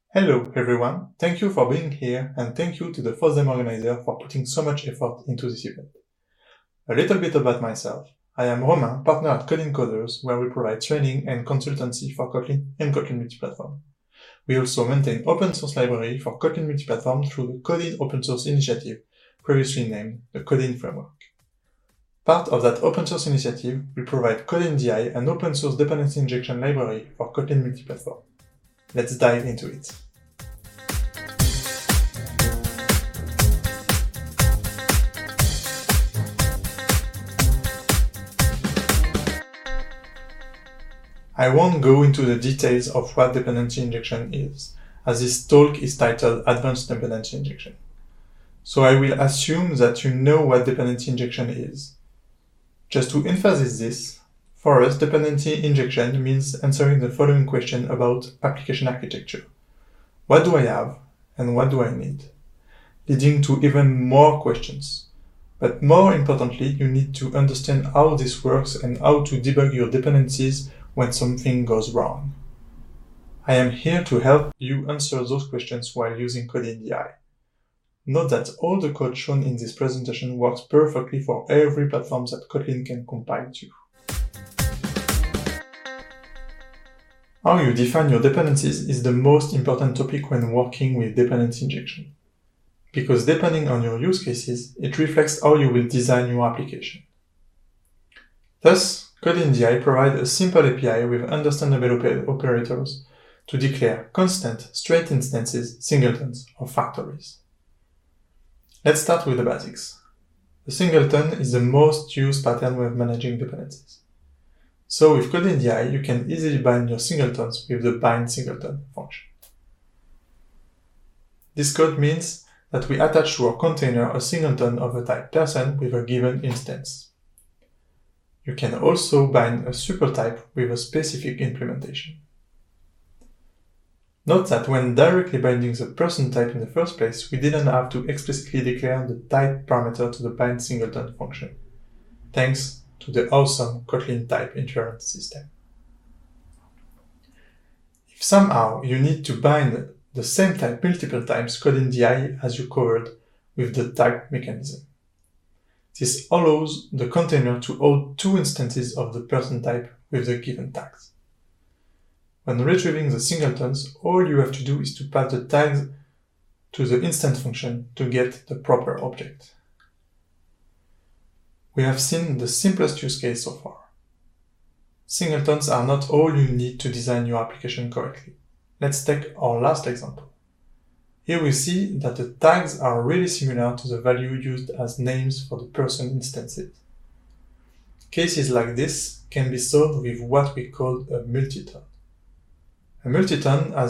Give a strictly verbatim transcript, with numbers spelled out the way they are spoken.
Hello everyone, thank you for being here and thank you to the FOSDEM organizer for putting so much effort into this event. A little bit about myself. I am Romain, partner at Kotlin Coders, where we provide training and consultancy for Kotlin and Kotlin Multiplatform. We also maintain open source library for Kotlin Multiplatform through the Kotlin Open Source Initiative, previously named the Kotlin Framework. Part of that open source initiative, we provide Kotlin D I, an open source dependency injection library for Kotlin Multiplatform. Let's dive into it. I won't go into the details of what dependency injection is, as this talk is titled Advanced Dependency Injection. So I will assume that you know what dependency injection is. Just to emphasize this, for us, dependency injection means answering the following question about application architecture. What do I have and what do I need? Leading to even more questions. But more importantly, you need to understand how this works and how to debug your dependencies when something goes wrong. I am here to help you answer those questions while using Kotlin D I. Note that all the code shown in this presentation works perfectly for every platform that Kotlin can compile to. How you define your dependencies is the most important topic when working with dependency injection. Because depending on your use cases, it reflects how you will design your application. Thus, Kotlin D I provides a simple A P I with understandable op operators to declare constant, straight instances, singletons, or factories. Let's start with the basics. The singleton is the most used pattern when managing dependencies. So with Kotlin D I, you can easily bind your singletons with the bind singleton function. This code means that we attach to our container a singleton of the type person with a given instance. You can also bind a supertype with a specific implementation. Note that when directly binding the person type in the first place, we didn't have to explicitly declare the type parameter to the bind singleton function, thanks to the awesome Kotlin type inference system. If somehow you need to bind the same type multiple times, Kotlin D I has you covered with the type mechanism. This allows the container to hold two instances of the person type with the given tags. When retrieving the singletons, all you have to do is to pass the tags to the instance function to get the proper object. We have seen the simplest use case so far. Singletons are not all you need to design your application correctly. Let's take our last example. Here we see that the tags are really similar to the value used as names for the person instances. Cases like this can be solved with what we call a multiton. A multiton has